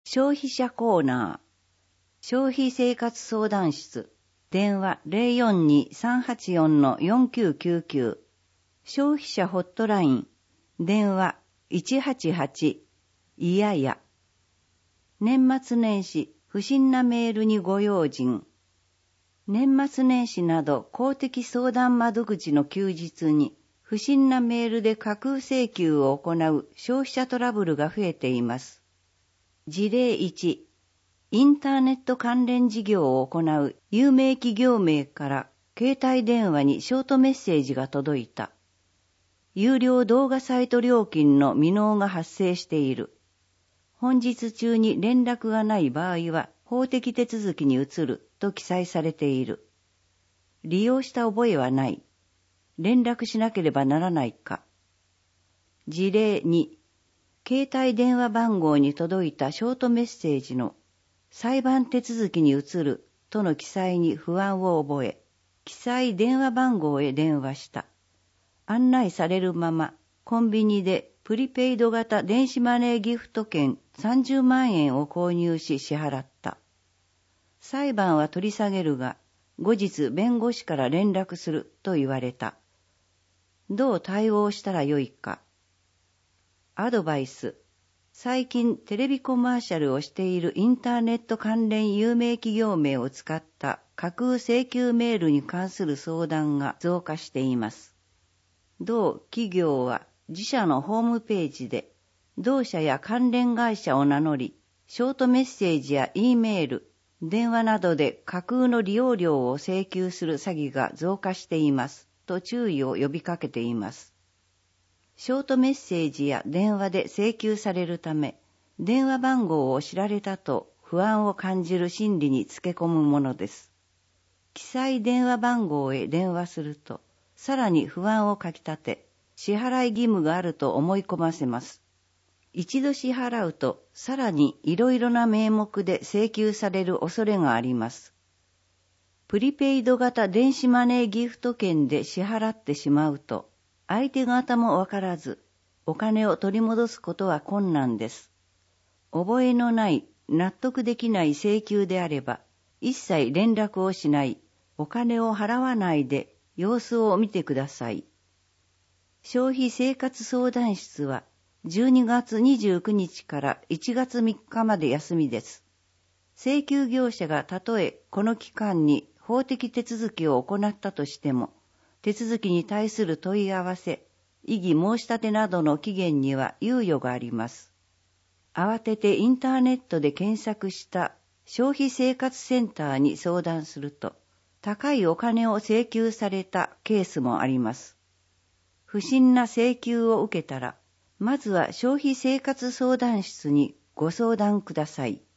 消費者コーナー、消費生活相談室、電話 042-384-4999、消費者ホットライン、電話 188、いやや。年末年始、不審なメールにご用心。年末年始など公的相談窓口の休日に、不審なメールで架空請求を行う消費者トラブルが増えています。事例1、インターネット関連事業を行う有名企業名から携帯電話にショートメッセージが届いた。有料動画サイト料金の未納が発生している。本日中に連絡がない場合は法的手続きに移ると記載されている。利用した覚えはない。連絡しなければならないか。事例2、携帯電話番号に届いたショートメッセージの裁判手続きに移るとの記載に不安を覚え、記載電話番号へ電話した。案内されるままコンビニでプリペイド型電子マネーギフト券30万円を購入し支払った。裁判は取り下げるが、後日弁護士から連絡すると言われた。どう対応したらよいか。アドバイス。最近テレビコマーシャルをしているインターネット関連有名企業名を使った架空請求メールに関する相談が増加しています。同企業は自社のホームページで同社や関連会社を名乗り、ショートメッセージや E メール、電話などで架空の利用料を請求する詐欺が増加していますと注意を呼びかけています。ショートメッセージや電話で請求されるため、電話番号を知られたと不安を感じる心理につけ込むものです。記載電話番号へ電話すると、さらに不安をかきたて、支払い義務があると思い込ませます。一度支払うと、さらにいろいろな名目で請求される恐れがあります。プリペイド型電子マネーギフト券で支払ってしまうと、相手方もわからず、お金を取り戻すことは困難です。覚えのない、納得できない請求であれば、一切連絡をしない、お金を払わないで様子を見てください。消費生活相談室は、12月29日から1月3日まで休みです。請求業者がたとえこの期間に法的手続きを行ったとしても、手続きに対する問い合わせ、異議申し立てなどの期限には猶予があります。慌ててインターネットで検索した消費生活センターに相談すると、高いお金を請求されたケースもあります。不審な請求を受けたら、まずは消費生活相談室にご相談ください。